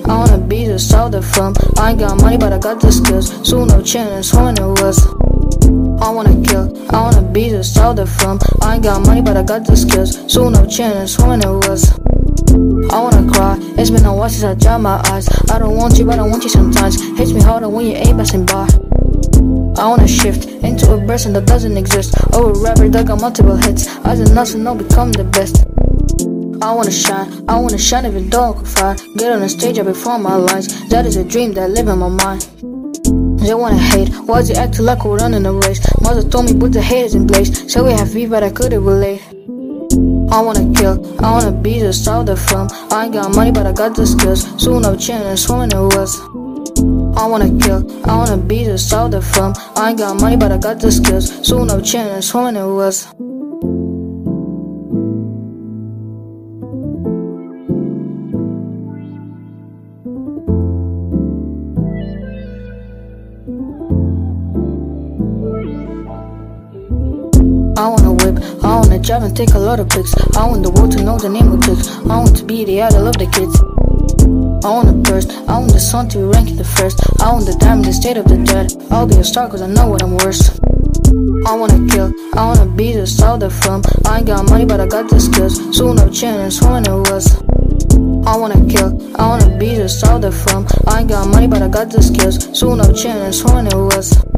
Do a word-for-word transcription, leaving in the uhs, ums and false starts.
I wanna be the south of from. I ain't got money, but I got the skills. So no chance, when it was. I wanna kill, I wanna be the south of from. I ain't got money, but I got the skills. So no chance, when it was. I wanna cry, it's been a while since I dried my eyes. I don't want you, but I want you sometimes. Hits me harder when you ain't passing by. I wanna shift into a person that doesn't exist. Oh, a rapper that got multiple hits. I just not to know become the best. I wanna shine, I wanna shine even though I could fire. Get on the stage, I perform my lines. That is a dream that live in my mind. They wanna hate, why's it acting like we're running a race? Mother told me put the haters in place. Said we have beef but I couldn't relate. I wanna kill, I wanna be the south of from. I ain't got money but I got the skills. So no chance when it was. I wanna kill, I wanna be the south of from. I ain't got money but I got the skills. So no chance when it was. I wanna whip, I wanna drive and take a lot of pics. I want the world to know the name of clicks. I want to be the idol of the kids. I wanna burst, I want the sun to rank in the first. I want the diamond, the state of the dead. I'll be a star cause I know what I'm worth. I wanna kill, I wanna be the south of from. I ain't got money but I got the skills. So no chance when it was. I wanna kill, I wanna be the south of from. I ain't got money but I got the skills. So no chance when it was.